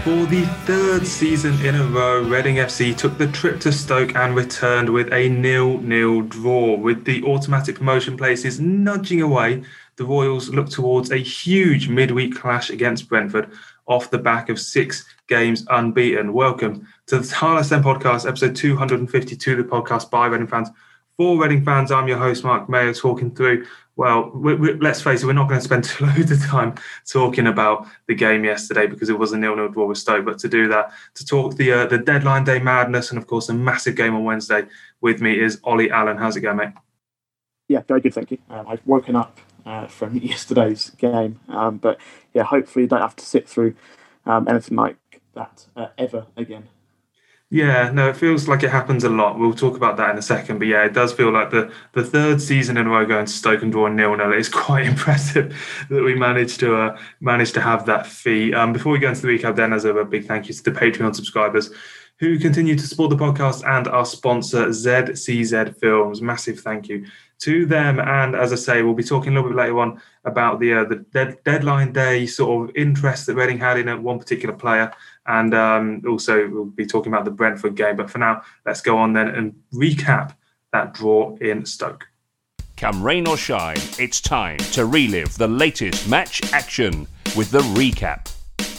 For the third season in a row, Reading FC took the trip to Stoke and returned with a 0-0 draw. With the automatic promotion places nudging away, the Royals look towards a huge midweek clash against Brentford off the back of 6 games unbeaten. Welcome to the Harless End Podcast, episode 252, the podcast by Reading fans. For Reading fans, I'm your host, Mark Mayo, talking through, well, let's face it, we're not going to spend loads of time talking about the game yesterday because it was a 0-0 draw with Stoke. But to do that, to talk the deadline day madness and, of course, a massive game on Wednesday, with me is Ollie Allen. How's it going, mate? Yeah, very good, thank you. I've woken up from yesterday's game. But, yeah, hopefully you don't have to sit through anything like that ever again. Yeah, no, it feels like it happens a lot. We'll talk about that in a second. But yeah, it does feel like the third season in a row going to Stoke and drawing 0-0. It's quite impressive that we managed to have that feat. Before we go into the recap, then, as ever, a big thank you to the Patreon subscribers who continue to support the podcast and our sponsor, ZCZ Films. Massive thank you to them. And as I say, we'll be talking a little bit later on about the deadline day sort of interest that Reading had in one particular player. And also we'll be talking about the Brentford game. But for now, let's go on then and recap that draw in Stoke. Come rain or shine, it's time to relive the latest match action with the recap.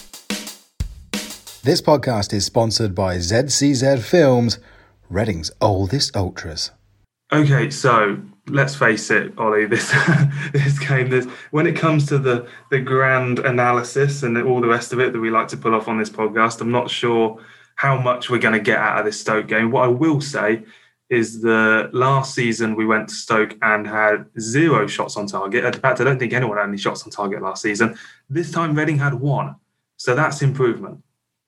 This podcast is sponsored by ZCZ Films, Reading's oldest ultras. Okay, so let's face it, Ollie, this game, when it comes to the grand analysis and all the rest of it that we like to pull off on this podcast, I'm not sure how much we're going to get out of this Stoke game. What I will say is the last season we went to Stoke and had 0 shots on target. In fact, I don't think anyone had any shots on target last season. This time Reading had 1. So that's improvement.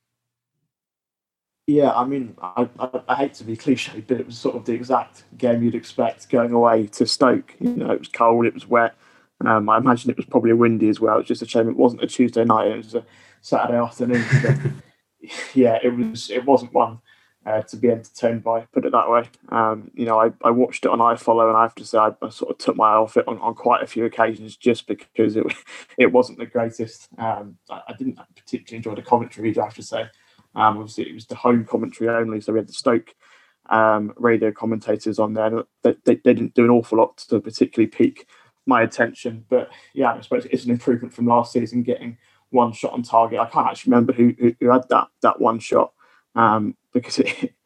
Yeah, I mean, I hate to be cliche, but it was sort of the exact game you'd expect going away to Stoke. You know, it was cold, it was wet. I imagine it was probably windy as well. It's just a shame it wasn't a Tuesday night; it was a Saturday afternoon. But yeah, it wasn't one to be entertained by. Put it that way. I watched it on iFollow, and I have to say I sort of took my eye off it on quite a few occasions just because it wasn't the greatest. I didn't particularly enjoy the commentary either, I have to say. Obviously, it was the home commentary only, so we had the Stoke radio commentators on there. They didn't do an awful lot to particularly pique my attention. But yeah, I suppose it's an improvement from last season, getting 1 shot on target. I can't actually remember who had that 1 shot because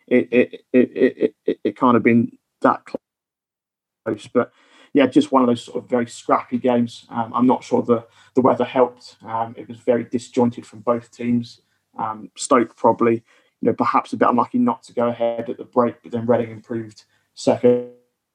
it kind of been that close. But yeah, just one of those sort of very scrappy games. I'm not sure the weather helped. It was very disjointed from both teams. Stoke probably, perhaps a bit unlucky not to go ahead at the break, but then Reading improved second.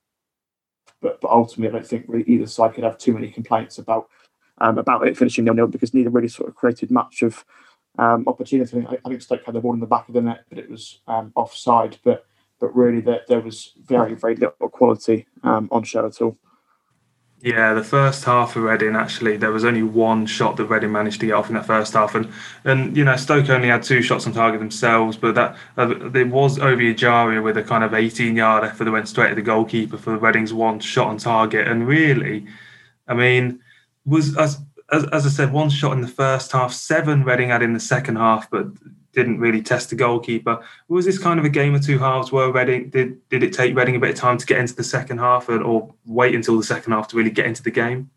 But ultimately, I don't think really either side could have too many complaints about it finishing 0-0 because neither really sort of created much of opportunity. I think Stoke had the ball in the back of the net, but it was offside. But really, there was very, very little quality on show at all. Yeah, the first half of Reading, actually, there was only 1 shot that Reading managed to get off in the first half. And Stoke only had 2 shots on target themselves, but that there was Ovie Ejaria with a kind of 18-yard effort that went straight at the goalkeeper for Reading's 1 shot on target. And really, I mean, was as I said, 1 shot in the first half, 7 Reading had in the second half, but didn't really test the goalkeeper. Was this kind of a game of 2 halves where Reading did it take Reading a bit of time to get into the second half or wait until the second half to really get into the game?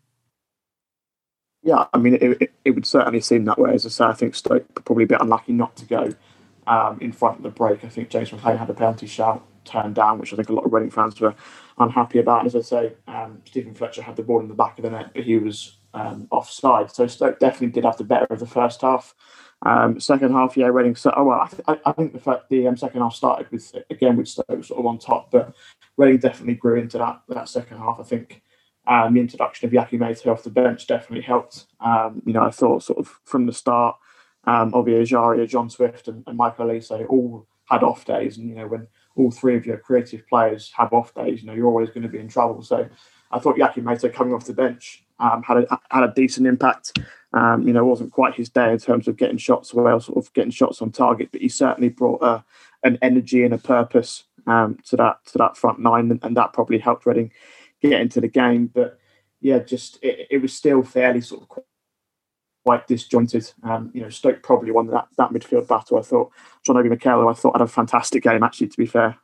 Yeah, I mean, it would certainly seem that way. As I say, I think Stoke were probably a bit unlucky not to go in front of the break. I think James McLean had a penalty shout turned down, which I think a lot of Reading fans were unhappy about. And as I say, Stephen Fletcher had the ball in the back of the net, but he was offside. So Stoke definitely did have the better of the first half. Second half, yeah, Reading. So, I think the second half started with Stoke sort of on top, but Reading definitely grew into that second half. I think the introduction of Yaki Mate off the bench definitely helped. I thought sort of from the start, Ovie Ejaria, John Swift, and Michael Elise all had off days, and when all 3 of your creative players have off days, you're always going to be in trouble. So I thought Yaki Mate coming off the bench had a decent impact. Wasn't quite his day in terms of getting shots away or sort of getting shots on target, but he certainly brought an energy and a purpose to that front 9, and that probably helped Reading get into the game. But yeah, just it was still fairly sort of quite disjointed. Stoke probably won that midfield battle. I thought John Obi Mikel, I thought, had a fantastic game, actually, to be fair.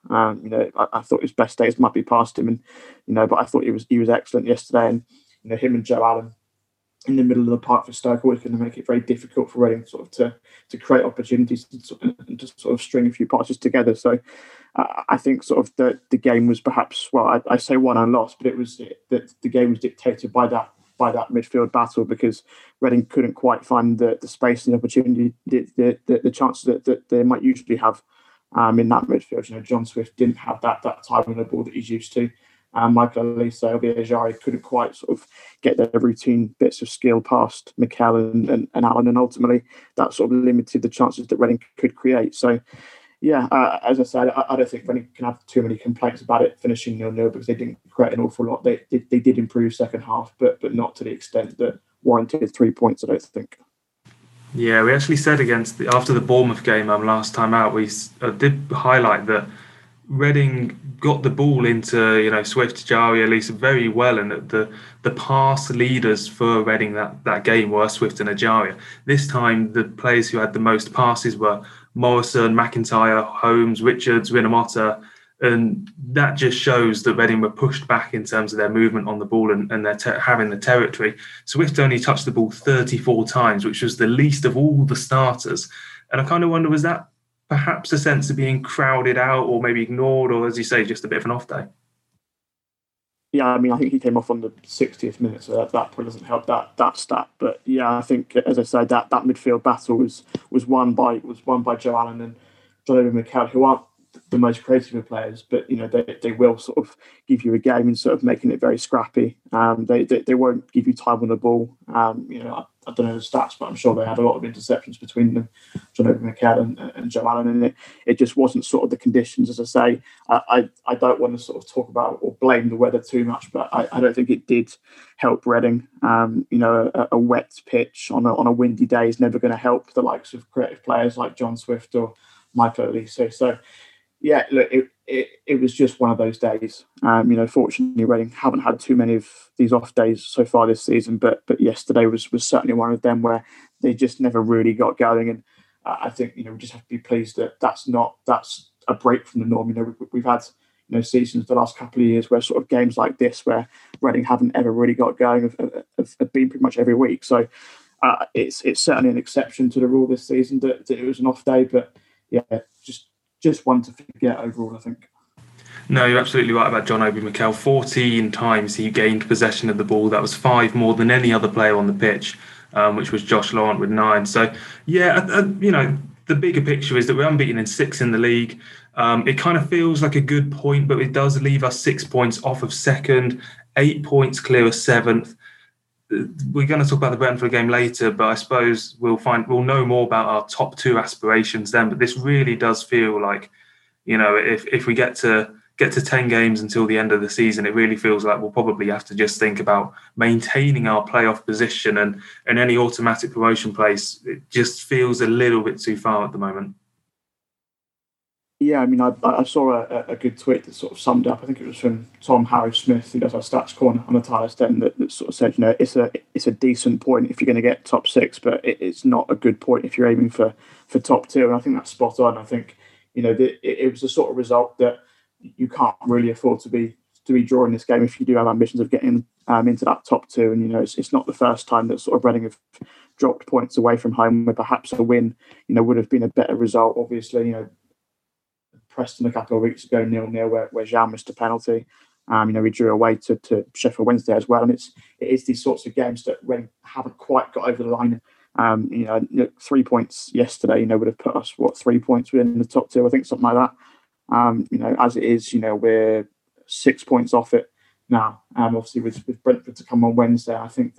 I thought his best days might be past him, but I thought he was excellent yesterday. And him and Joe Allen in the middle of the park for Stoke always going to make it very difficult for Reading to create opportunities and to sort of string a few passes together. So I think sort of the game was perhaps, well, I say won and lost, but it was that the game was dictated by that midfield battle, because Reading couldn't quite find the space and the opportunity, the chances that they might usually have in that midfield. John Swift didn't have that time on the ball that he's used to. Michael Olise, Obi Ajari couldn't quite sort of get their routine bits of skill past Mikel and Allen, and ultimately that sort of limited the chances that Reading could create. So, yeah, as I said, I don't think Reading can have too many complaints about it finishing 0-0, because they didn't create an awful lot. They did improve second half, but not to the extent that warranted 3 points, I don't think. Yeah, we actually said after the Bournemouth game last time out, we did highlight that Reading got the ball into Swift, Jari, Olise very well, and the pass leaders for Reading that game were Swift and Ajaria. This time, the players who had the most passes were Morrison, McIntyre, Holmes, Richards, Rinomhota, and that just shows that Reading were pushed back in terms of their movement on the ball and their having the territory. Swift only touched the ball 34 times, which was the least of all the starters. And I kind of wonder, was that perhaps a sense of being crowded out or maybe ignored, or, as you say, just a bit of an off day? Yeah, I mean, I think he came off on the 60th minute, so that probably doesn't help that stat. But yeah, I think, as I said, that midfield battle was won by Joe Allen and John Obi Mikel, who aren't the most creative of players, but they will sort of give you a game and sort of making it very scrappy. They won't give you time on the ball. I don't know the stats, but I'm sure they had a lot of interceptions between them, John Obi Mikel and Joe Allen, and it just wasn't sort of the conditions. As I say, I don't want to sort of talk about or blame the weather too much, but I don't think it did help Reading. A wet pitch on a windy day is never going to help the likes of creative players like John Swift or Michael Olise. So, yeah, look, it was just one of those days. Fortunately, Reading haven't had too many of these off days so far this season, but yesterday was certainly one of them where they just never really got going. And I think we just have to be pleased that that's a break from the norm. We've had seasons the last couple of years where sort of games like this, where Reading haven't ever really got going, have been pretty much every week. So it's certainly an exception to the rule this season that it was an off day, but yeah, just one to forget overall, I think. No, you're absolutely right about John Obi Mikel. 14 times he gained possession of the ball. That was 5 more than any other player on the pitch, which was Josh Laurent with 9. So, yeah, the bigger picture is that we're unbeaten in 6 in the league. It kind of feels like a good point, but it does leave us 6 points off of second, 8 points clear of 7th. We're going to talk about the Brentford game later, but I suppose we'll know more about our top 2 aspirations then. But this really does feel like, if we get to 10 games until the end of the season, it really feels like we'll probably have to just think about maintaining our playoff position, and any automatic promotion place, it just feels a little bit too far at the moment. Yeah, I mean, I saw a good tweet that sort of summed up. I think it was from Tom Harrow-Smith, who does our stats corner on the Tyler Den, that sort of said, it's a decent point if you're going to get top 6, but it's not a good point if you're aiming for top 2. And I think that's spot on. I think it was the sort of result that you can't really afford to be drawing this game if you do have ambitions of getting into that top 2. And it's not the first time that sort of Reading have dropped points away from home, where perhaps a win would have been a better result. Obviously, Preston a couple of weeks ago 0-0, where Jean missed a penalty. We drew away to Sheffield Wednesday as well, and it is these sorts of games that Reading haven't quite got over the line. 3 points yesterday, would have put us 3 points within the top 2, I think, something like that. As it is, we're 6 points off it now. Obviously, with Brentford to come on Wednesday, I think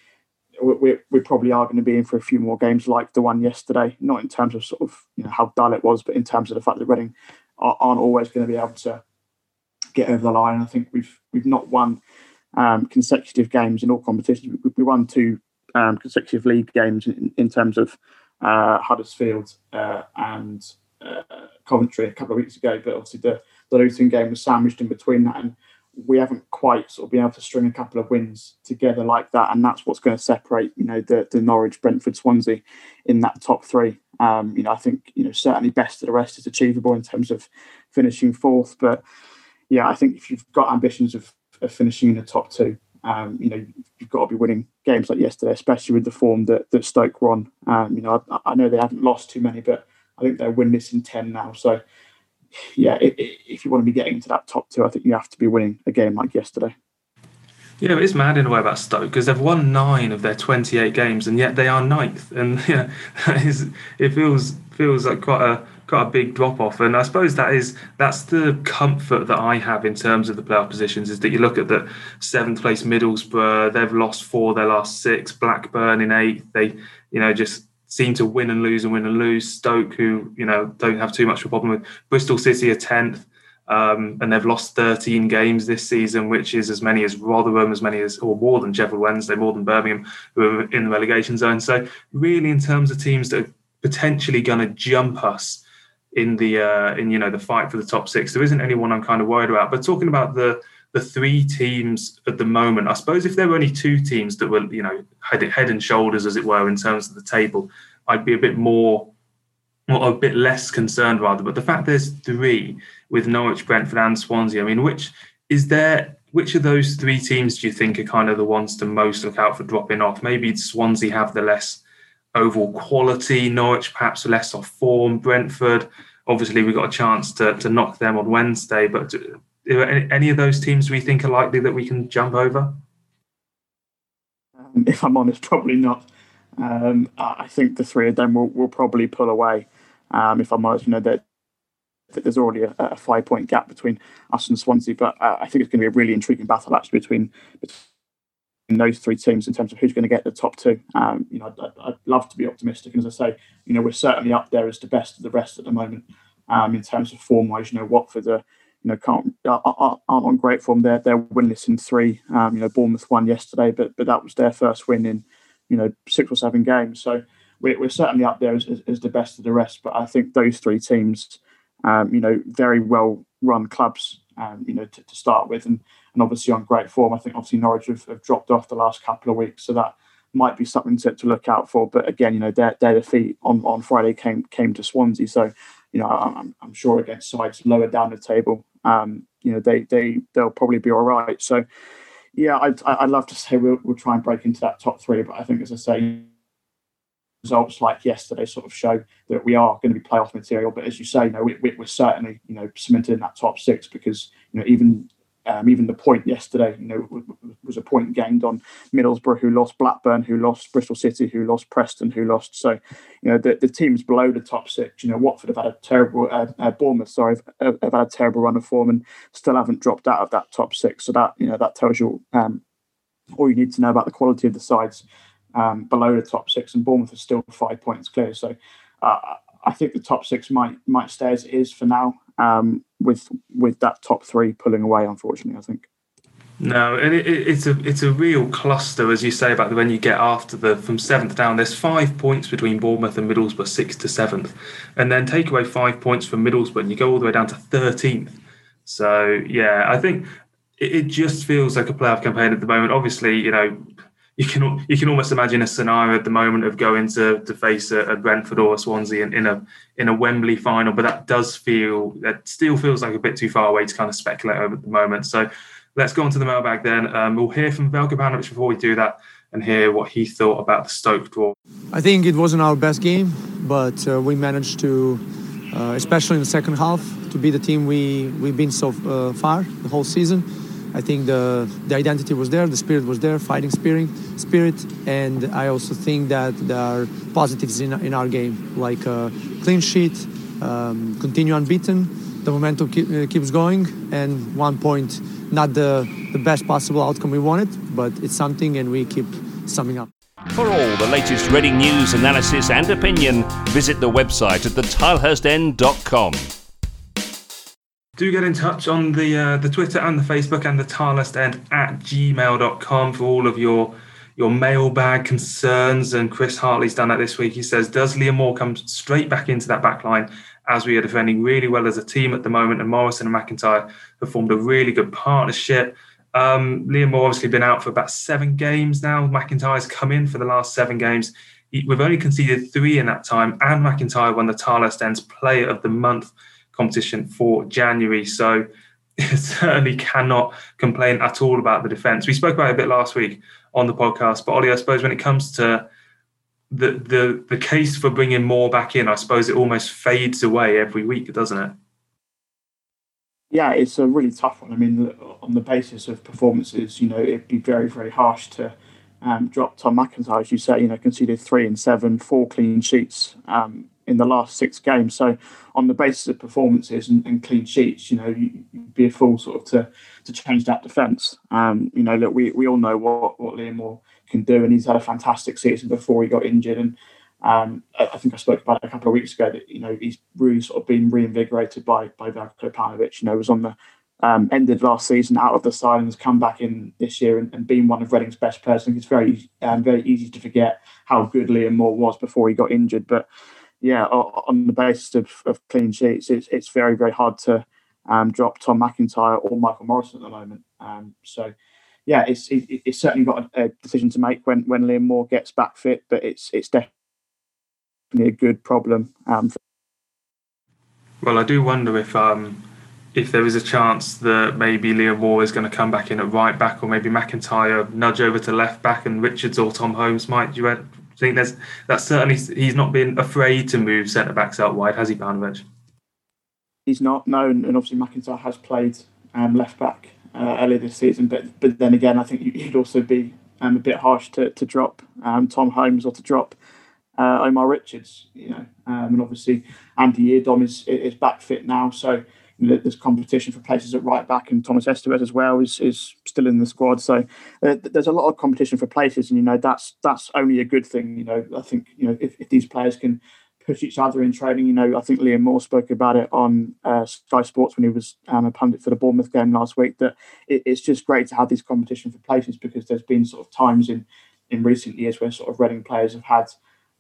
we probably are going to be in for a few more games like the one yesterday. Not in terms of sort of how dull it was, but in terms of the fact that Reading aren't always going to be able to get over the line. I think we've not won consecutive games in all competitions. We won 2 consecutive league games in terms of Huddersfield and Coventry a couple of weeks ago, but obviously the Luton game was sandwiched in between that, and we haven't quite sort of been able to string a couple of wins together like that, and that's what's going to separate, the Norwich, Brentford, Swansea in that top three. I think, certainly best of the rest is achievable in terms of finishing fourth, but yeah, I think if you've got ambitions of finishing in the top two, you've got to be winning games like yesterday, especially with the form that Stoke were on. I know they haven't lost too many, but I think they're winless in 10 now. So, yeah, if you want to be getting into that top two, I think you have to be winning a game like yesterday. Yeah, it's mad in a way about Stoke because they've won 9 of their 28 games, and yet they are 9th. And it feels like quite a big drop off. And I suppose that's the comfort that I have in terms of the playoff positions, is that you look at the 7th place Middlesbrough, they've lost 4 of their last 6. Blackburn in 8th, they just seem to win and lose and win and lose. Stoke, who don't have too much of a problem with. Bristol City are 10th. And they've lost 13 games this season, which is as many as Rotherham, or more than Sheffield Wednesday, more than Birmingham, who are in the relegation zone. So really, in terms of teams that are potentially going to jump us in the fight for the top 6, there isn't anyone I'm kind of worried about. But talking about the 3 teams at the moment, I suppose if there were only 2 teams that were head and shoulders, as it were, in terms of the table, I'd be a bit less concerned rather. But the fact there's 3 with Norwich, Brentford and Swansea, I mean, which of those 3 teams do you think are kind of the ones to most look out for dropping off? Maybe Swansea have the less overall quality, Norwich perhaps less off form, Brentford, obviously we got a chance to knock them on Wednesday, but are any of those teams we think are likely that we can jump over? If I'm honest, probably not. I think the 3 of them will probably pull away. If I'm honest, that there's already a 5-point gap between us and Swansea, but I think it's going to be a really intriguing battle actually between those 3 teams in terms of who's going to get the top 2. I'd love to be optimistic, and as I say, we're certainly up there as the best of the rest at the moment in terms of form-wise. Watford aren't on great form. They're winless in 3. Bournemouth won yesterday, but that was their first win in 6 or 7 games. So we're certainly up there as the best of the rest. But I think those 3 teams, very well run clubs, to start with, and obviously on great form. I think obviously Norwich have dropped off the last couple of weeks, so that might be something to look out for. But again, their defeat on Friday came to Swansea, so I'm sure against sides lower down the table, they'll probably be all right. So yeah, I'd love to say we'll try and break into that top 3, but I think, as I say, results like yesterday sort of show that we are going to be playoff material. But as you say, we're certainly cemented in that top 6, because even the point yesterday was a point gained on Middlesbrough, who lost, Blackburn who lost, Bristol City who lost, Preston who lost. So the teams below the top 6, Watford have had a terrible Bournemouth have had a terrible run of form and still haven't dropped out of that top 6. So that that tells you all you need to know about the quality of the sides below the top 6, and Bournemouth is still 5 points clear. So I think the top 6 might stay as it is for now, with that top 3 pulling away, unfortunately, I think. No, and it's a real cluster, as you say, about when you get after from 7th down. There's 5 points between Bournemouth and Middlesbrough, 6th to 7th, and then take away 5 points from Middlesbrough and you go all the way down to 13th. So yeah, I think it just feels like a playoff campaign at the moment. Obviously, you can almost imagine a scenario at the moment of going to face a Brentford or a Swansea in a Wembley final, but that still feels like a bit too far away to kind of speculate over at the moment. So let's go on to the mailbag then. We'll hear from Veljko Banovic before we do that and hear what he thought about the Stoke draw. I think it wasn't our best game, but we managed to, especially in the second half, to be the team we've been so far the whole season. I think the identity was there, the spirit was there, fighting spirit, and I also think that there are positives in our game, like clean sheet, continue unbeaten, the momentum keeps going, and 1 point, not the best possible outcome we wanted, but it's something, and we keep summing up. For all the latest Reading news, analysis and opinion, visit the website at thetilehurstend.com. Do get in touch on the Twitter and the Facebook and the tilehurstend@gmail.com for all of your mailbag concerns. And Chris Hartley's done that this week. He says, does Liam Moore come straight back into that back line as we are defending really well as a team at the moment, and Morrison and McIntyre have formed a really good partnership. Liam Moore obviously been out for about 7 games now. McIntyre's come in for the last 7 games. We've only conceded 3 in that time, and McIntyre won the Thailand Ends Player of the Month competition for January. So certainly cannot complain at all about the defence. We spoke about it a bit last week on the podcast, but Ollie, I suppose when it comes to the case for bringing Moore back in, I suppose it almost fades away every week, doesn't it? Yeah, it's a really tough one. I mean, on the basis of performances, it'd be very, very harsh to drop Tom McIntyre, as you say. Conceded 3 in 7, 4 clean sheets in the last 6 games. So, on the basis of performances and clean sheets, you'd be a fool sort of to change that defence. Look, we all know what Liam Moore can do, and he's had a fantastic season before he got injured. And I think I spoke about it a couple of weeks ago that he's really sort of been reinvigorated by Veljko Paunovic. Was on the ended last season out of the side and has come back in this year and been one of Reading's best players. I think it's very very easy to forget how good Liam Moore was before he got injured. But yeah, on the basis of clean sheets, it's very, very hard to drop Tom McIntyre or Michael Morrison at the moment. So yeah, it's certainly got a decision to make when Liam Moore gets back fit, but it's definitely a good problem. Well, I do wonder if there is a chance that maybe Liam Moore is going to come back in at right back, or maybe McIntyre nudge over to left back and Richards or Tom Holmes might. Do you think that's certainly, he's not been afraid to move centre backs out wide, has he, Paunovic? He's not, no, and obviously McIntyre has played left back earlier this season, but then again, I think you'd also be a bit harsh to drop Tom Holmes or to drop Omar Richards, and obviously Andy Yiadom is back fit now, so there's competition for places at right back, and Thomas Estevez as well is still in the squad. So there's a lot of competition for places, and that's only a good thing. I think if these players can push each other in training, I think Liam Moore spoke about it on Sky Sports when he was a pundit for the Bournemouth game last week. That it's just great to have this competition for places, because there's been sort of times in recent years where sort of Reading players have had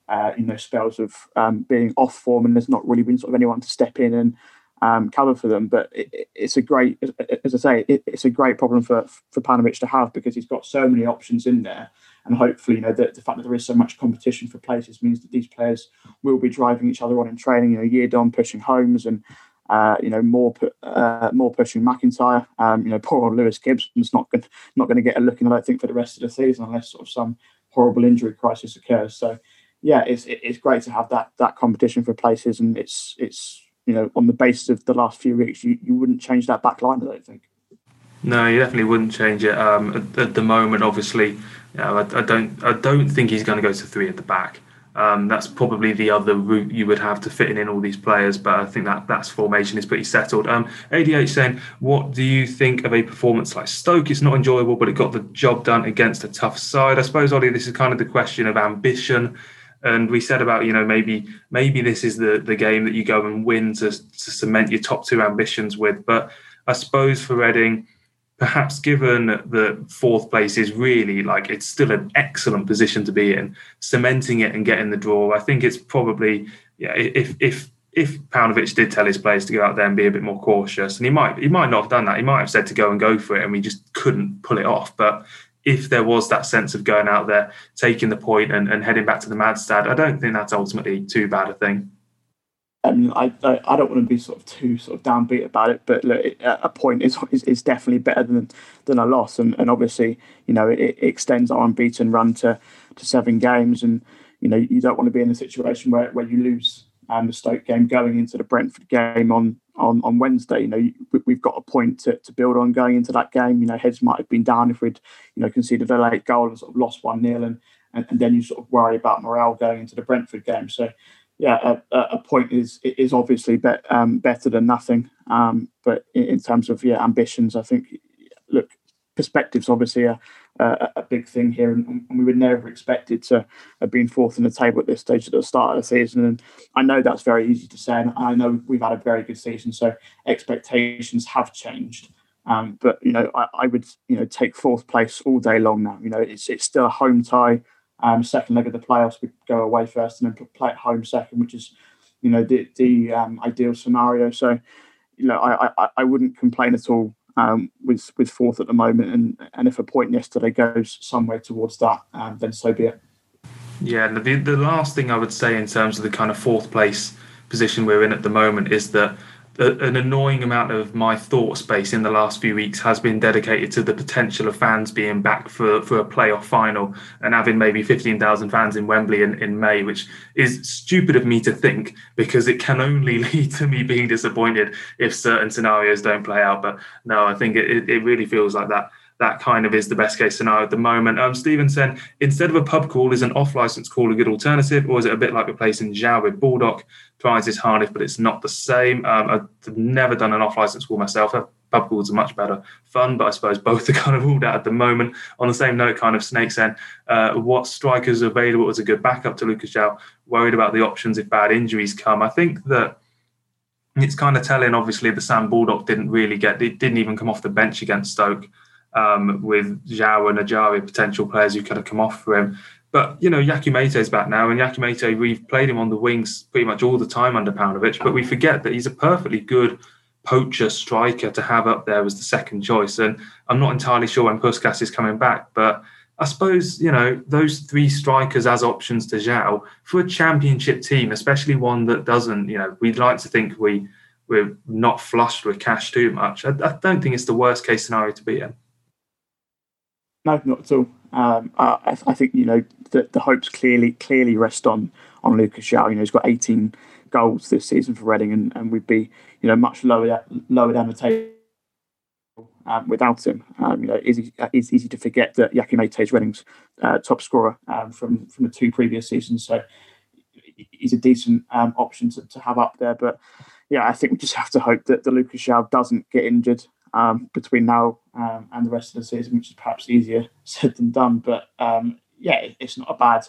spells of being off form, and there's not really been sort of anyone to step in and cover for them. But it's a great, as I say, it's a great problem for Paunovic to have, because he's got so many options in there, and hopefully the fact that there is so much competition for places means that these players will be driving each other on in training. Yiadom pushing Holmes, and more pushing McIntyre. Poor old Lewis Gibson's not going to get a look in, I don't think, for the rest of the season, unless sort of some horrible injury crisis occurs. So yeah, it's great to have that competition for places, and it's on the basis of the last few weeks, you wouldn't change that back line, I don't think. No, you definitely wouldn't change it. At the moment, obviously, I don't think he's going to go to 3 at the back. That's probably the other route you would have to fit in all these players, but I think that's formation is pretty settled. ADH saying, what do you think of a performance like Stoke? It's not enjoyable, but it got the job done against a tough side. I suppose, Ollie, this is kind of the question of ambition. And we said about, maybe this is the game that you go and win to cement your top 2 ambitions with. But I suppose for Reading, perhaps given the 4th place is really it's still an excellent position to be in, cementing it and getting the draw, I think it's probably, if Paunovic did tell his players to go out there and be a bit more cautious, and he might not have done that. He might have said to go for it, and we just couldn't pull it off. But if there was that sense of going out there, taking the point and heading back to the Madstad, I don't think that's ultimately too bad a thing. I mean, I don't want to be too downbeat about it, but look, a point is definitely better than a loss, and obviously it extends our unbeaten run to 7 games, and you don't want to be in a situation where you lose the Stoke game going into the Brentford game on Wednesday. We've got a point to build on going into that game. Heads might have been down if we'd conceded a late goal and sort of lost 1-0, and then you sort of worry about morale going into the Brentford game. So yeah, a point is obviously better than nothing. But in terms of ambitions, I think, look, perspective's obviously a big thing here, and we would never expect it to have been 4th in the table at this stage at the start of the season. And I know that's very easy to say, and I know we've had a very good season, so expectations have changed. But I would take 4th place all day long now. It's still a home tie. Second leg of the playoffs, we go away first and then play at home second, which is the ideal scenario. So, I wouldn't complain at all with fourth at the moment, and if a point yesterday goes somewhere towards that, then so be it. Yeah, the last thing I would say in terms of the kind of fourth place position we're in at the moment is that an annoying amount of my thought space in the last few weeks has been dedicated to the potential of fans being back for a playoff final and having maybe 15,000 fans in Wembley in May, which is stupid of me to think, because it can only lead to me being disappointed if certain scenarios don't play out. But no, I think it really feels like that kind of is the best case scenario at the moment. Stephen said, instead of a pub call, is an off-licence call a good alternative, or is it a bit like replacing Zhao with Baldock? Prize is harness, but it's not the same. I've never done an off-licence call myself. Pub calls are much better fun, but I suppose both are kind of ruled out at the moment. On the same note, kind of Snake said, what strikers are available as a good backup to Lucas Zhao? Worried about the options if bad injuries come. I think that it's kind of telling, obviously, the Sam Baldock didn't even come off the bench against Stoke. With Zhao and Ajari, potential players who could have come off for him. But, Yaku Meite's back now, and Yaku Meite, we've played him on the wings pretty much all the time under Paunovic, but we forget that he's a perfectly good poacher striker to have up there as the second choice. And I'm not entirely sure when Puskas is coming back, but I suppose, those three strikers as options to Zhao for a championship team, especially one that doesn't, we'd like to think we're not flushed with cash too much. I don't think it's the worst case scenario to be in. No, not at all. I think the hopes clearly rest on Lucas Zhao. He's got 18 goals this season for Reading, and we'd be much lower down the table without him. It's easy to forget that Yaku Meite is Reading's top scorer from the two previous seasons. So he's a decent option to have up there. But yeah, I think we just have to hope that the Lucas Zhao doesn't get injured between now and the rest of the season, which is perhaps easier said than done. But it's not a bad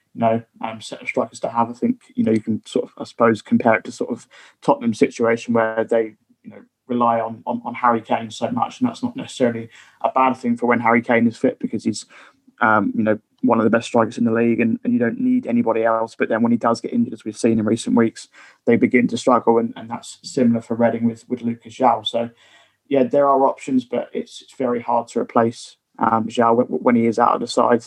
set of strikers to have. I think you can sort of, I suppose, compare it to sort of Tottenham's situation where they rely on Harry Kane so much, and that's not necessarily a bad thing for when Harry Kane is fit, because he's one of the best strikers in the league, and you don't need anybody else. But then when he does get injured, as we've seen in recent weeks, they begin to struggle, and that's similar for Reading with Lucas Zhao. So yeah, there are options, but it's very hard to replace Zhao when he is out of the side.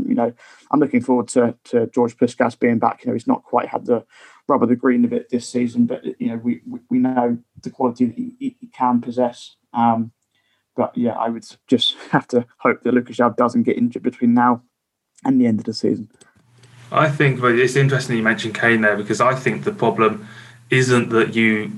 I'm looking forward to George Puskas being back. He's not quite had the rub of the green of it this season, but we know the quality that he can possess. But yeah, I would just have to hope that Lucas Zhao doesn't get injured between now and the end of the season. I think it's interesting you mentioned Kane there, because I think the problem isn't that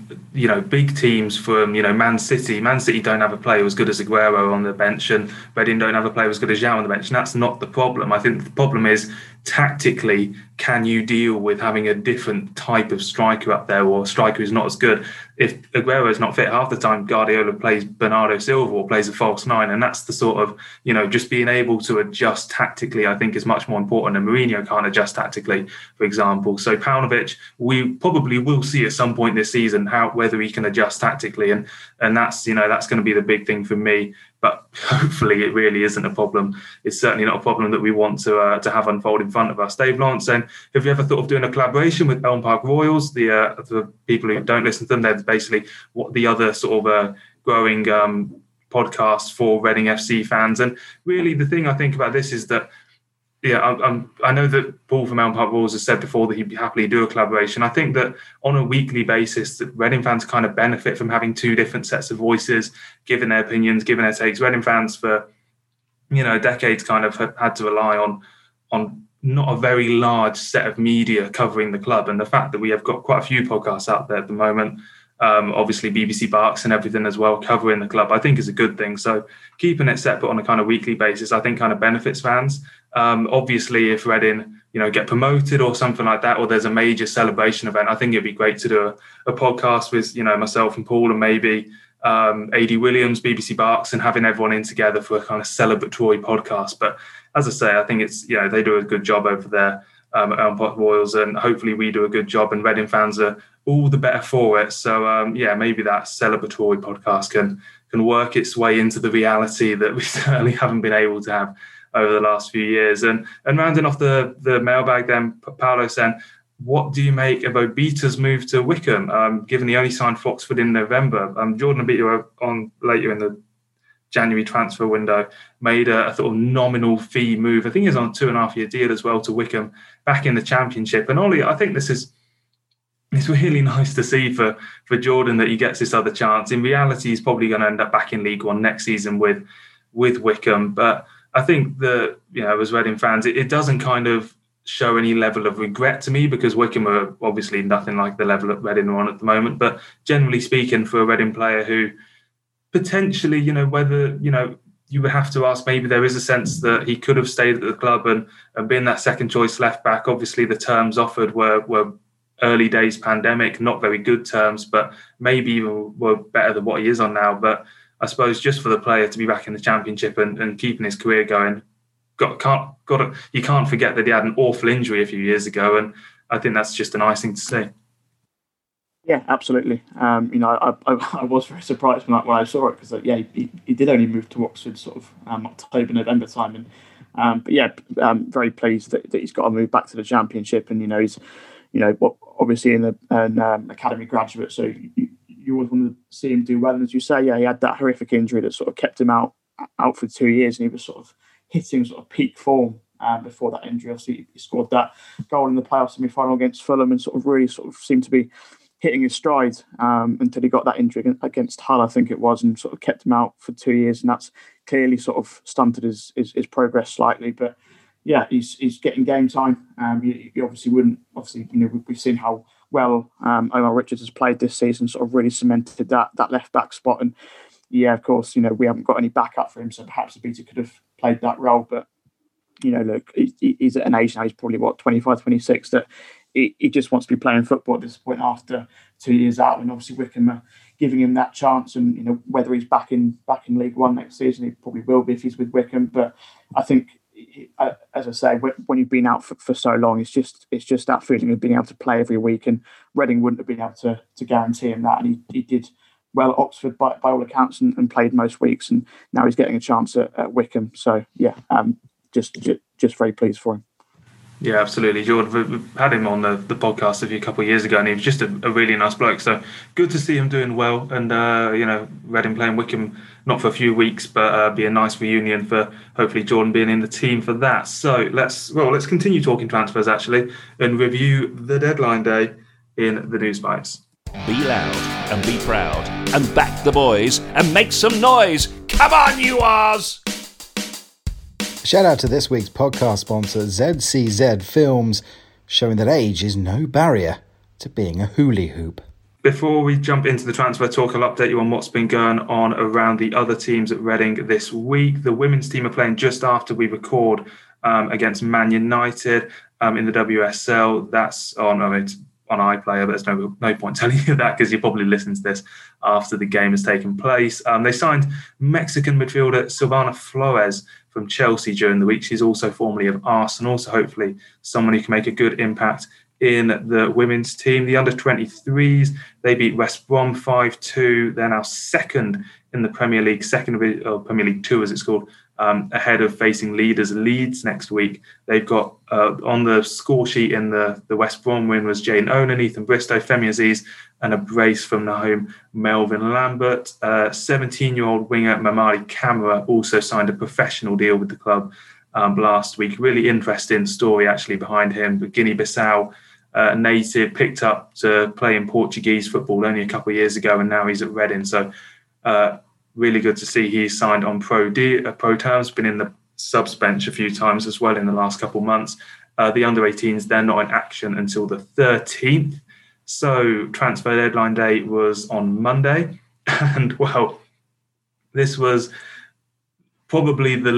big teams from Man City don't have a player as good as Aguero on the bench, and Reading don't have a player as good as Zhao on the bench, and that's not the problem. I think the problem is, tactically, can you deal with having a different type of striker up there, or a striker who's not as good? If Aguero is not fit half the time, Guardiola plays Bernardo Silva or plays a false nine, and that's the sort of, just being able to adjust tactically, I think, is much more important. And Mourinho can't adjust tactically, for example. So Paunovic, we probably will see at some point this season whether he can adjust tactically, and that's that's going to be the big thing for me. But hopefully it really isn't a problem. It's certainly not a problem that we want to have unfold in front of us. Dave Lawrence, and have you ever thought of doing a collaboration with Elm Park Royals? The people who don't listen to them, they're basically what the other sort of growing podcast for Reading FC fans. And really the thing I think about this is that, I know that Paul from Elm Park Royals has said before that he'd happily do a collaboration. I think that on a weekly basis, that Reading fans kind of benefit from having two different sets of voices, giving their opinions, giving their takes. Reading fans for, decades kind of had to rely on not a very large set of media covering the club. And the fact that we have got quite a few podcasts out there at the moment, obviously BBC Barks and everything as well, covering the club, I think is a good thing. So keeping it separate on a kind of weekly basis, I think kind of benefits fans. Obviously, if Reading, get promoted or something like that, or there's a major celebration event, I think it'd be great to do a podcast with, myself and Paul and maybe AD Williams, BBC Barks, and having everyone in together for a kind of celebratory podcast. But as I say, I think it's, they do a good job over there at Elm Park Royals, and hopefully we do a good job, and Reading fans are all the better for it. So maybe that celebratory podcast can work its way into the reality that we certainly haven't been able to have over the last few years. And rounding off the mailbag then, Paolo said, what do you make of Obita's move to Wickham, given he only signed for Oxford in November? Jordan Obita on later in the January transfer window made a sort of nominal fee move. I think he's on a 2.5-year deal as well to Wickham back in the Championship. And Ollie, I think it's really nice to see for Jordan that he gets this other chance. In reality, he's probably going to end up back in League One next season with Wickham. But I think that, as Reading fans, it doesn't kind of show any level of regret to me, because Wickham are obviously nothing like the level that Reading are on at the moment. But generally speaking, for a Reading player who potentially, whether, you would have to ask, maybe there is a sense that he could have stayed at the club and been that second choice left back. Obviously, the terms offered were early days pandemic, not very good terms, but maybe even were better than what he is on now. But I suppose just for the player to be back in the Championship and keeping his career going, you can't forget that he had an awful injury a few years ago, and I think that's just a nice thing to see. Yeah, absolutely. I was very surprised when I saw it, because he did only move to Oxford sort of October, November time, and very pleased that he's got to move back to the Championship, and he's obviously an academy graduate, so you always want to see him do well. And as you say, he had that horrific injury that sort of kept him out for 2 years, and he was sort of hitting sort of peak form before that injury. Obviously, he scored that goal in the playoff semi-final against Fulham and sort of seemed to be hitting his stride until he got that injury against Hull, I think it was, and sort of kept him out for 2 years, and that's clearly sort of stunted his progress slightly. But yeah, he's getting game time. He obviously wouldn't. Obviously, we've seen how well Omar Richards has played this season, sort of really cemented that left back spot. And yeah, of course, we haven't got any backup for him, so perhaps Obita could have played that role. But look, he's at an age now. He's probably 25, 26. That he just wants to be playing football at this point after 2 years out. And obviously Wickham are giving him that chance. And whether he's back in League One next season, he probably will be if he's with Wickham. But I think, as I say, when you've been out for so long, it's just that feeling of being able to play every week. And Reading wouldn't have been able to guarantee him that. And he did well at Oxford by all accounts and played most weeks. And now he's getting a chance at Wickham. So yeah, just very pleased for him. Yeah, absolutely. Jordan, we had him on the podcast a couple of years ago, and he was just a really nice bloke. So good to see him doing well. And, Reading playing Wickham, not for a few weeks, but be a nice reunion for hopefully Jordan being in the team for that. So let's continue talking transfers, actually, and review the deadline day in the News Bites. Be loud and be proud and back the boys and make some noise. Come on, you Rs! Shout out to this week's podcast sponsor, ZCZ Films, showing that age is no barrier to being a hula hoop. Before we jump into the transfer talk, I'll update you on what's been going on around the other teams at Reading this week. The women's team are playing just after we record against Man United in the WSL. That's on iPlayer, but there's no point telling you that because you probably listen to this after the game has taken place. They signed Mexican midfielder Silvana Flores from Chelsea during the week. She's also formerly of Arsenal, so hopefully someone who can make a good impact in the women's team. The under-23s, they beat West Brom 5-2. They're now second in the Premier League, Premier League 2 as it's called, ahead of facing leaders Leeds next week. They've got on the score sheet in the West Brom win was Jane Onan, Ethan Bristow, Femi Aziz, and a brace from Nahum Melvin Lambert. 17-year-old winger Mamadi Camara also signed a professional deal with the club last week. Really interesting story actually behind him. The Guinea-Bissau native, picked up to play in Portuguese football only a couple of years ago, and now he's at Reading. So really good to see he's signed on pro terms, been in the subs bench a few times as well in the last couple of months. The under-18s, they're not in action until the 13th. So transfer deadline day was on Monday. And, well, this was probably the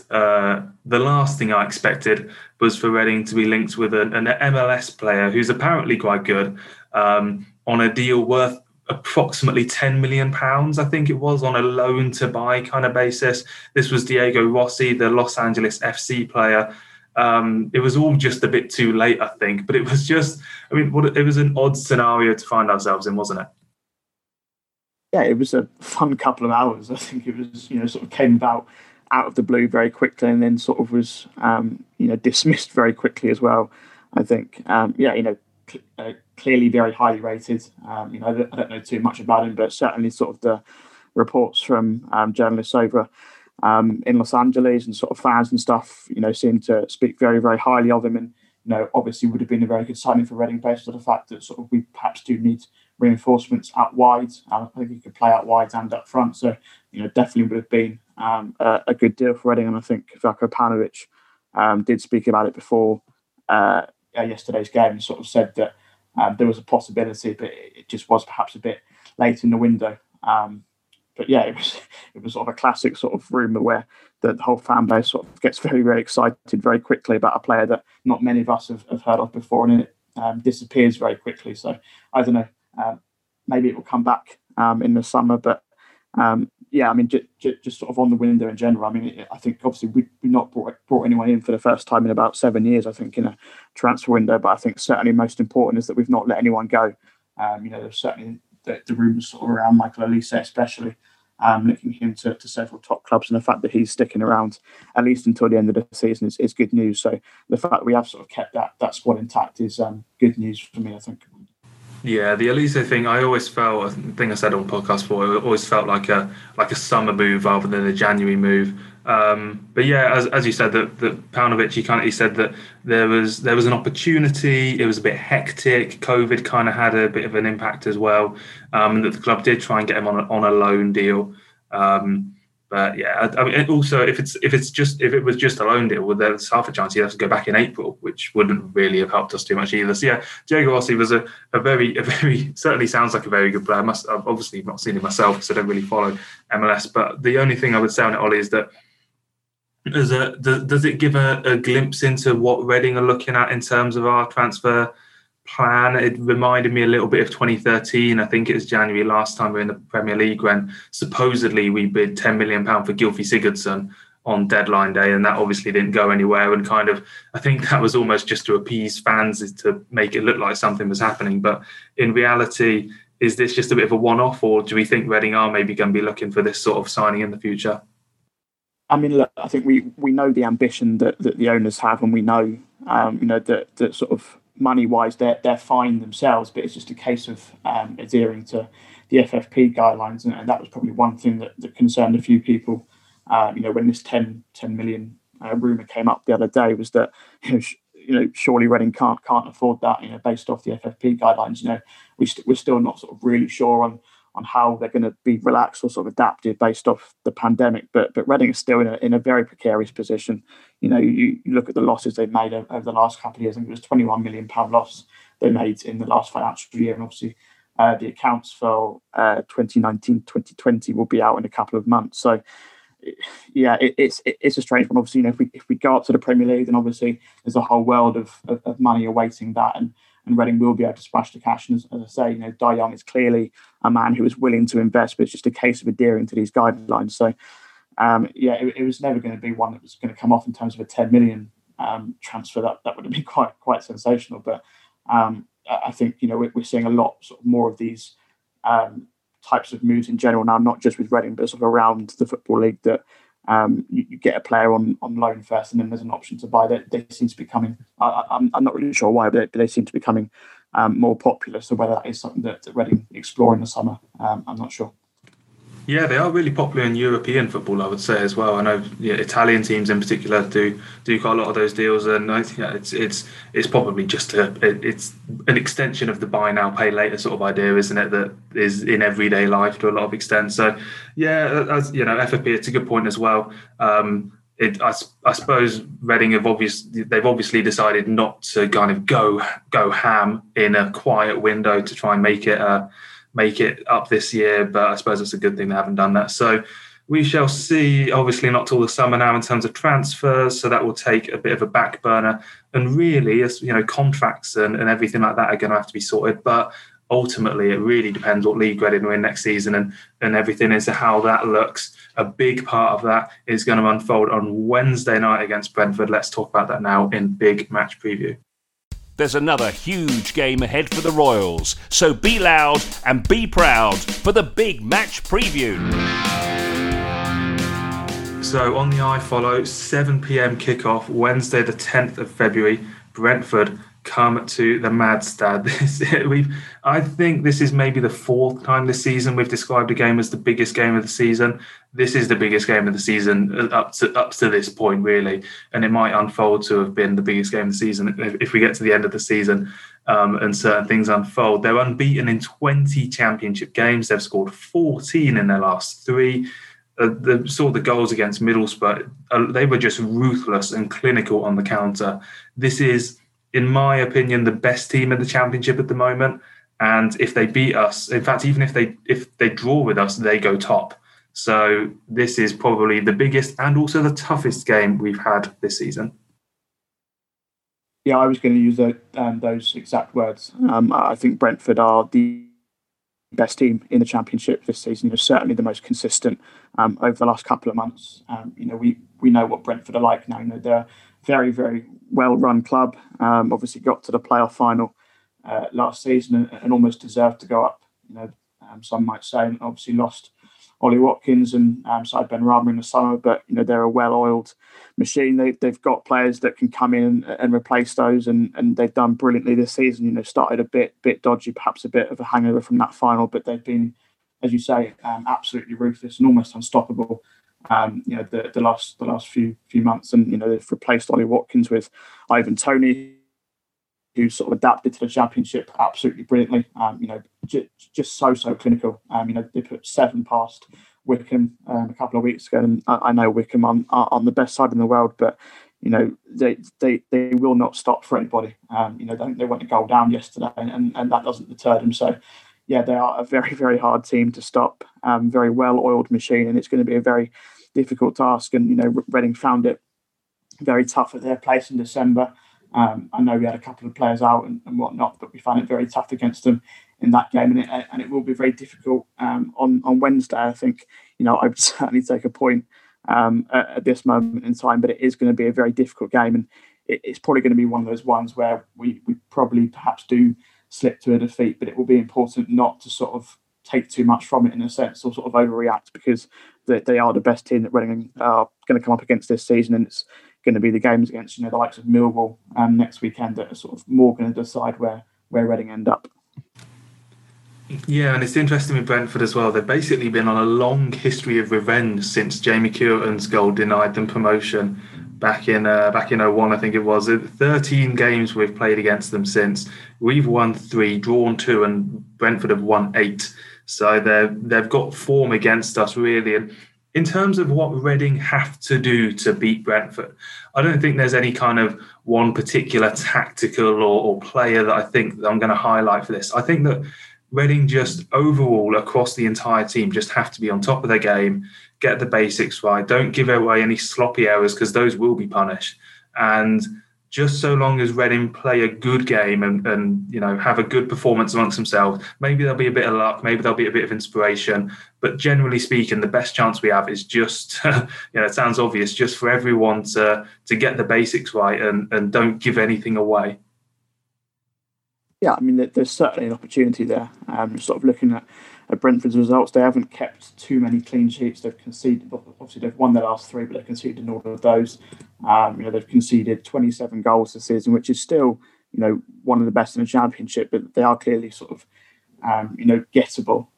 last thing I expected was for Reading to be linked with an MLS player who's apparently quite good on a deal worth approximately £10 million, I think it was, on a loan to buy kind of basis. This was Diego Rossi, the Los Angeles FC player. It was all just a bit too late, I think, but it was just, it was an odd scenario to find ourselves in, wasn't it? Yeah, it was a fun couple of hours. I think it was, sort of came about out of the blue very quickly, and then sort of was, dismissed very quickly as well. I think, clearly very highly rated. I don't know too much about him, but certainly sort of the reports from journalists over in Los Angeles and sort of fans and stuff, seem to speak very, very highly of him. And, obviously would have been a very good signing for Reading based on the fact that sort of we perhaps do need reinforcements out wide. I think he could play out wide and up front. So, definitely would have been a good deal for Reading. And I think Veljko Paunovic did speak about it before yesterday's game and sort of said that there was a possibility, but it just was perhaps a bit late in the window. But yeah, it was sort of a classic sort of rumour where the whole fan base sort of gets very, very excited very quickly about a player that not many of us have heard of before, and it disappears very quickly. So I don't know, maybe it will come back in the summer, but yeah, I mean, just sort of on the window in general. I mean, I think obviously we've not brought anyone in for the first time in about 7 years, I think, in a transfer window. But I think certainly most important is that we've not let anyone go. There's certainly the rumours sort of around Michael Olise, especially linking him to several top clubs, and the fact that he's sticking around at least until the end of the season is good news. So the fact that we have sort of kept that squad intact is good news for me, I think. Yeah, the Olise thing, I always felt, I think I said on podcast before, it always felt like a summer move rather than a January move. But yeah, as you said, that Paunovic, he said that there was an opportunity. It was a bit hectic. COVID kind of had a bit of an impact as well, and that the club did try and get him on a loan deal. But yeah, I mean, also if it was just a loan deal, well, there's half a chance he'd have to go back in April, which wouldn't really have helped us too much either. So yeah, Diego Rossi was a very certainly sounds like a very good player. I've obviously not seen him myself, so I don't really follow MLS. But the only thing I would say on it, Ollie, is that does it give a glimpse into what Reading are looking at in terms of our transfer plan? It reminded me a little bit of 2013. I think it was January last time we were in the Premier League when supposedly we bid £10 million for Gylfi Sigurdsson on deadline day, and that obviously didn't go anywhere. And kind of, I think that was almost just to appease fans, to make it look like something was happening. But in reality, is this just a bit of a one-off, or do we think Reading are maybe going to be looking for this sort of signing in the future? I mean, look, I think we know the ambition that the owners have, and we know, that sort of money-wise they're fine themselves, but it's just a case of adhering to the FFP guidelines, and that was probably one thing that concerned a few people. When this 10 million rumour came up the other day, was that surely Reading can't afford that. Based off the FFP guidelines, we're still not sort of really sure on how they're going to be relaxed or sort of adapted based off the pandemic. But Reading is still in a very precarious position. You look at the losses they've made over the last couple of years. I think it was £21 million loss they made in the last financial year. And obviously the accounts for 2019-2020 will be out in a couple of months. So yeah, it's a strange one. Obviously, if we go up to the Premier League, then obviously there's a whole world of money awaiting that. And Reading will be able to splash the cash. And as I say, Dai Young is clearly a man who is willing to invest, but it's just a case of adhering to these guidelines. So, it was never going to be one that was going to come off in terms of a 10 million transfer. That would have been quite sensational. But I think we're seeing a lot sort of more of these types of moves in general now, not just with Reading, but sort of around the Football League, that you get a player on loan first, and then there's an option to buy. They seem to be coming. I'm not really sure why, but they seem to be becoming more popular. So whether that is something that Reading explore in the summer, I'm not sure. Yeah, they are really popular in European football, I would say, as well. I know Italian teams in particular do quite a lot of those deals, and it's probably just it's an extension of the buy now, pay later sort of idea, isn't it? That is in everyday life to a lot of extent. So yeah, as FFP, it's a good point as well. I suppose Reading they've obviously decided not to kind of go ham in a quiet window to try and make it up this year, but I suppose it's a good thing they haven't done that. So we shall see. Obviously not till the summer now in terms of transfers, so that will take a bit of a back burner. And really, as contracts and everything like that are going to have to be sorted. But ultimately, it really depends what league Reading are in next season and everything as to how that looks. A big part of that is going to unfold on Wednesday night against Brentford. Let's talk about that now in Big Match Preview. There's another huge game ahead for the Royals, so be loud and be proud for the Big Match Preview. So on the iFollow, 7 p.m. kickoff, Wednesday the 10th of February, Brentford come to the Madstad. I think this is maybe the fourth time this season we've described a game as the biggest game of the season. This is the biggest game of the season up to this point, really, and it might unfold to have been the biggest game of the season if we get to the end of the season and certain things unfold. They're unbeaten in 20 championship games. They've scored 14 in their last 3. Saw the goals against Middlesbrough. They were just ruthless and clinical on the counter. This is, in my opinion, the best team in the championship at the moment. And if they beat us, in fact, even if they draw with us, they go top. So this is probably the biggest and also the toughest game we've had this season. Yeah, I was going to use those exact words. I think Brentford are the best team in the championship this season. They're certainly the most consistent over the last couple of months. We know what Brentford are like now. They're a very, very well-run club. Obviously got to the playoff final last season and almost deserved to go up. Some might say, and obviously lost Ollie Watkins and Said Benrahma in the summer, but they're a well-oiled machine. They've got players that can come in and replace those, and they've done brilliantly this season. Started a bit dodgy, perhaps a bit of a hangover from that final, but they've been, as you say, absolutely ruthless and almost unstoppable. The last few months, and they've replaced Ollie Watkins with Ivan Toney, who sort of adapted to the championship absolutely brilliantly. Just so clinical. They put 7 past Wickham a couple of weeks ago, and I know Wickham on the best side in the world, but they will not stop for anybody. They went a goal down yesterday, and that doesn't deter them. So yeah, they are a very, very hard team to stop. Very well-oiled machine, and it's going to be a very difficult task. And Reading found it very tough at their place in December. I know we had a couple of players out and whatnot, but we found it very tough against them in that game, and it will be very difficult on Wednesday. I think I would certainly take a point at this moment in time, but it is going to be a very difficult game, and it's probably going to be one of those ones where we probably perhaps do slip to a defeat, but it will be important not to sort of take too much from it in a sense, or sort of overreact, because they are the best team that Reading are going to come up against this season, and it's going to be the games against the likes of Millwall next weekend that are sort of more going to decide where Reading end up. Yeah, and it's interesting with Brentford as well. They've basically been on a long history of revenge since Jamie Cureton's goal denied them promotion back in 01, I think it was. 13 games we've played against them since. We've won 3, drawn 2, and Brentford have won 8. So they've got form against us, really. And in terms of what Reading have to do to beat Brentford, I don't think there's any kind of one particular tactical or player that I think that I'm going to highlight for this. I think that Reading just overall across the entire team just have to be on top of their game, get the basics right, don't give away any sloppy errors because those will be punished. And just so long as Reading play a good game and have a good performance amongst themselves, maybe there'll be a bit of luck, maybe there'll be a bit of inspiration. But generally speaking, the best chance we have is just, it sounds obvious, just for everyone to get the basics right and don't give anything away. Yeah, I mean, there's certainly an opportunity there. Sort of looking at Brentford's results, they haven't kept too many clean sheets. They've conceded, obviously they've won their last 3, but they've conceded in all of those. They've conceded 27 goals this season, which is still, one of the best in the championship, but they are clearly sort of, gettable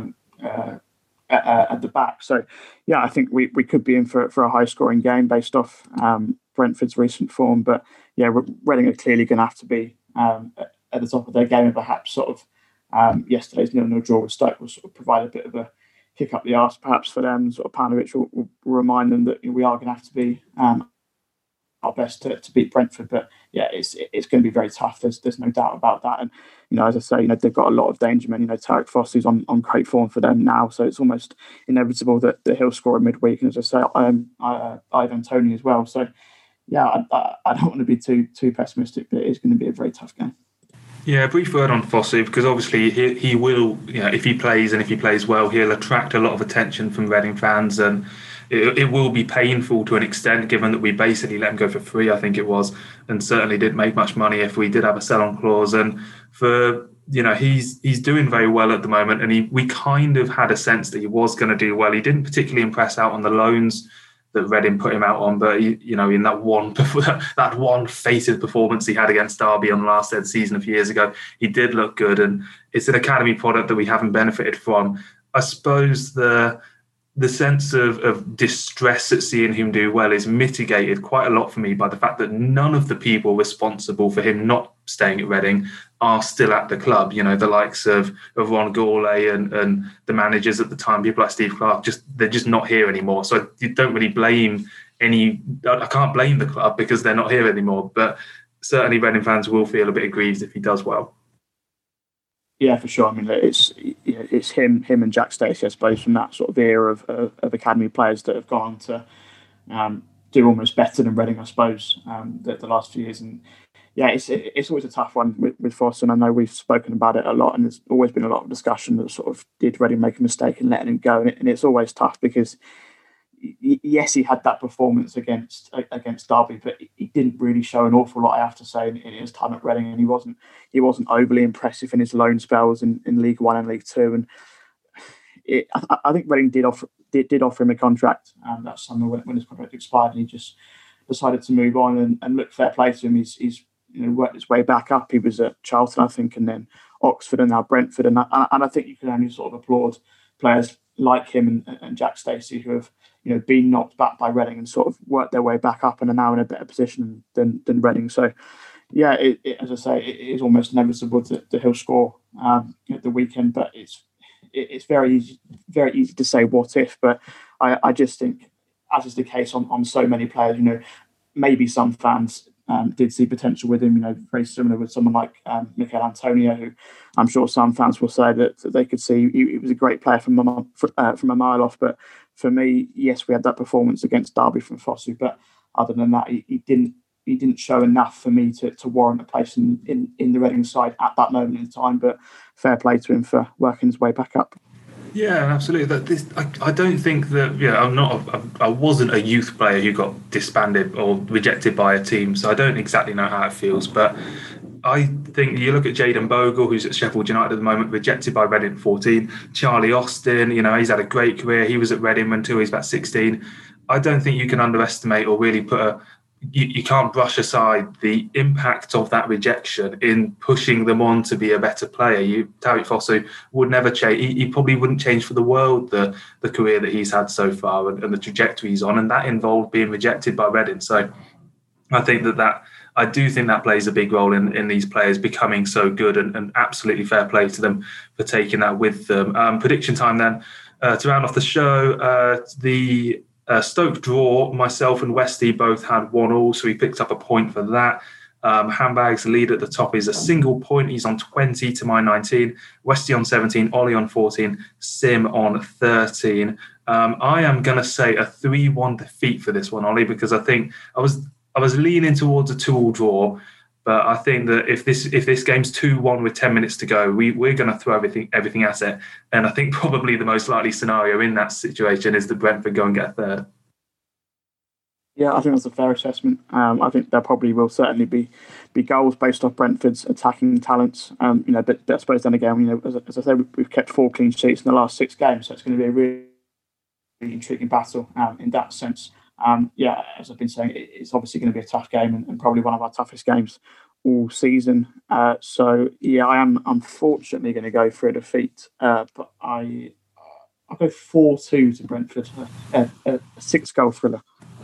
at the back. So, yeah, I think we could be in for a high-scoring game based off Brentford's recent form. But, yeah, Reading are clearly going to have to be at the top of their game, and perhaps sort of yesterday's 0-0 draw with Stoke will sort of provide a bit of a kick up the arse perhaps for them. Sort of Paunovic will remind them that we are going to have to be our best to beat Brentford. But yeah, it's going to be very tough. There's no doubt about that. And as I say, they've got a lot of danger men. Tarek Fossey's on great form for them now, so it's almost inevitable that he'll score a midweek. And as I say, Ivan Toney as well. So yeah, I don't want to be too pessimistic, but it is going to be a very tough game. Yeah, a brief word on Fossey, because obviously he will, if he plays well, he'll attract a lot of attention from Reading fans, and it will be painful to an extent, given that we basically let him go for free, I think it was, and certainly didn't make much money if we did have a sell-on clause. And for he's doing very well at the moment, and we kind of had a sense that he was going to do well. He didn't particularly impress out on the loans Reading put him out on. But in that one fated performance he had against Derby on the last season a few years ago, he did look good, and it's an academy product that we haven't benefited from. I suppose the sense of distress at seeing him do well is mitigated quite a lot for me by the fact that none of the people responsible for him not staying at Reading are still at the club. The likes of Ron Gourlay and the managers at the time, people like Steve Clarke, they're just not here anymore. So you don't really blame I can't blame the club because they're not here anymore. But certainly Reading fans will feel a bit aggrieved if he does well. Yeah, for sure. I mean, it's him and Jack Stacey, I suppose, from that sort of era of academy players that have gone to do almost better than Reading, I suppose, the last few years. And yeah, it's always a tough one with Foss, and I know we've spoken about it a lot, and there's always been a lot of discussion that sort of did Reading make a mistake in letting him go, and it's always tough because yes, he had that performance against Derby, but he didn't really show an awful lot, I have to say, in his time at Reading, and he wasn't overly impressive in his loan spells in League One and League Two. And I think Reading did offer him a contract that summer when his contract expired, and he just decided to move on. And look, fair play to him. He's worked his way back up. He was at Charlton, I think, and then Oxford, and now Brentford. And I think you can only sort of applaud players like him and Jack Stacey who have been knocked back by Reading and sort of worked their way back up and are now in a better position than Reading. So, yeah, as I say, it is almost inevitable that he'll score at the weekend. But it's very easy to say what if. But I just think, as is the case on so many players, maybe some fans did see potential with him. Very similar with someone like Mikel Antonio, who I'm sure some fans will say that they could see he was a great player from a mile off. But for me, yes, we had that performance against Derby from Fosu, but other than that, he didn't show enough for me to warrant a place in the Reading side at that moment in time. But fair play to him for working his way back up. Yeah, absolutely. I don't think that. I wasn't a youth player who got disbanded or rejected by a team, so I don't exactly know how it feels. But I think you look at Jayden Bogle, who's at Sheffield United at the moment, rejected by Reading at 14. Charlie Austin, he's had a great career. He was at Reading until he's about 16. I don't think you can underestimate or really you can't brush aside the impact of that rejection in pushing them on to be a better player. Tariq Fosu would never change. He probably wouldn't change for the world the career that he's had so far and the trajectory he's on, and that involved being rejected by Reading. So I think I do think that plays a big role in these players becoming so good, and absolutely fair play to them for taking that with them. Prediction time then. To round off the show, the Stoke draw, myself and Westy both had 1-1, so we picked up a point for that. Handbags lead at the top is a single point. He's on 20 to my 19. Westy on 17, Ollie on 14, Sim on 13. I am going to say a 3-1 defeat for this one, Ollie, because I think I was leaning towards a 2-2 draw, but I think that if this game's 2-1 with 10 minutes to go, we're going to throw everything at it. And I think probably the most likely scenario in that situation is that Brentford go and get a third. Yeah, I think that's a fair assessment. I think there probably will certainly be goals based off Brentford's attacking talents. But I suppose then again, as I said, we've kept 4 clean sheets in the last 6 games, so it's going to be a really intriguing battle in that sense. As I've been saying, it's obviously going to be a tough game and probably one of our toughest games all season. I am unfortunately going to go for a defeat, but I'll go 4-2 to Brentford, a 6-goal thriller.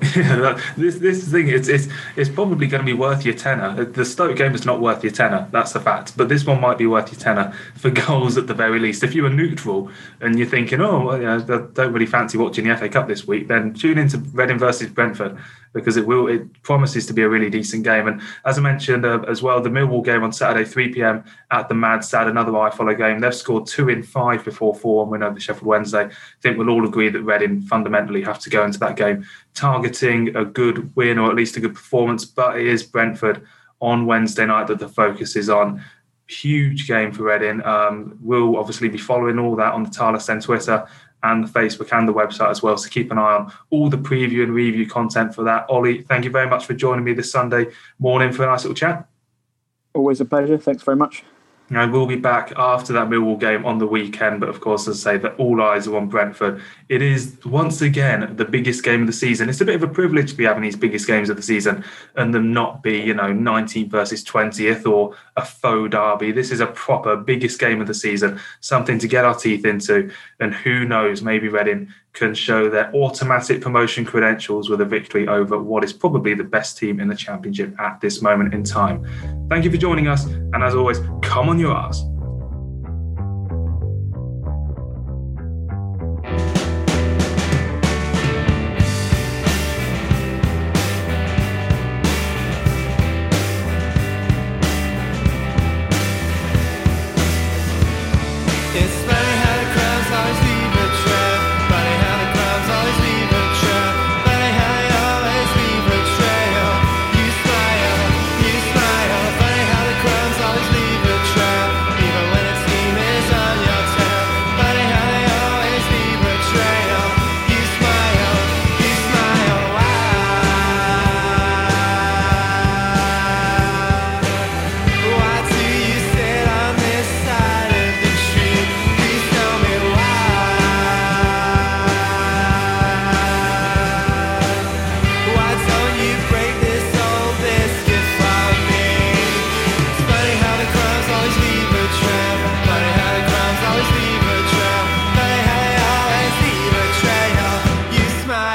This thing, it's probably going to be worth your tenner. The Stoke game is not worth your tenner, that's the fact. But this one might be worth your tenner for goals at the very least. If you were neutral and you're thinking, I don't really fancy watching the FA Cup this week, then tune into Reading versus Brentford, because it promises to be a really decent game. And as I mentioned as well, the Millwall game on Saturday, 3 p.m. at the Mad Stad, another iFollow game. They've scored 2 in 5 before 4-1 win over Sheffield Wednesday. I think we'll all agree that Reading fundamentally have to go into that game targeting a good win or at least a good performance, but it is Brentford on Wednesday night that the focus is on. Huge game for Reading. We'll obviously be following all that on the Thales Den Twitter and the Facebook and the website as well, so keep an eye on all the preview and review content for that. Ollie, thank you very much for joining me this Sunday morning for a nice little chat. Always a pleasure. Thanks very much. And we'll be back after that Millwall game on the weekend. But of course, as I say, that all eyes are on Brentford. It is once again the biggest game of the season. It's a bit of a privilege to be having these biggest games of the season and them not be, 19th versus 20th or a faux derby. This is a proper biggest game of the season, something to get our teeth into. And who knows, maybe Reading can show their automatic promotion credentials with a victory over what is probably the best team in the Championship at this moment in time. Thank you for joining us. And as always, come on your arse.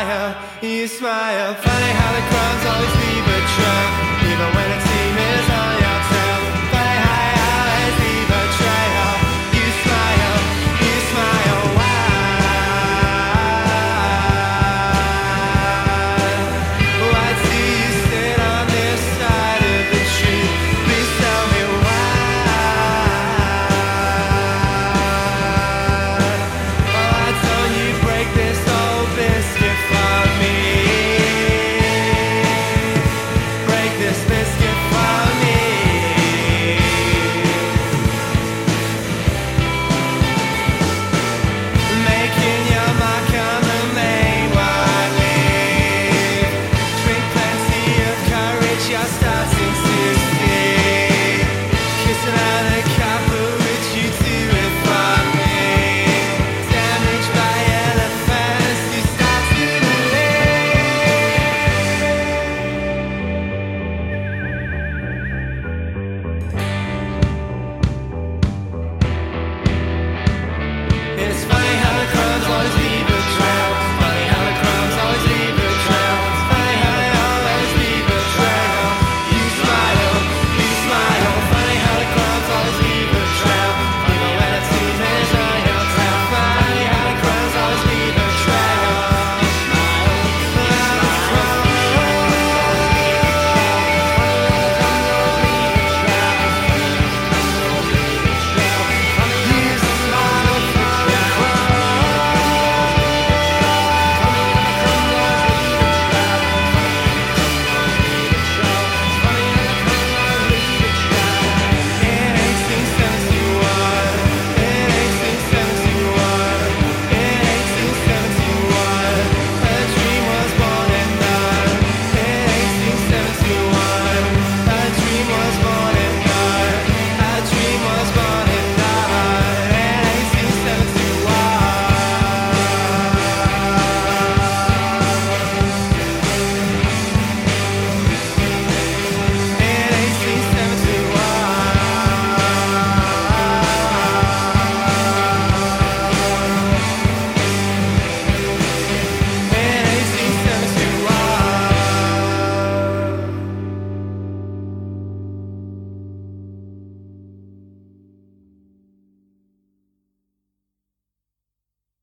You smile, funny how the crumbs always leave a trail, even when a team is on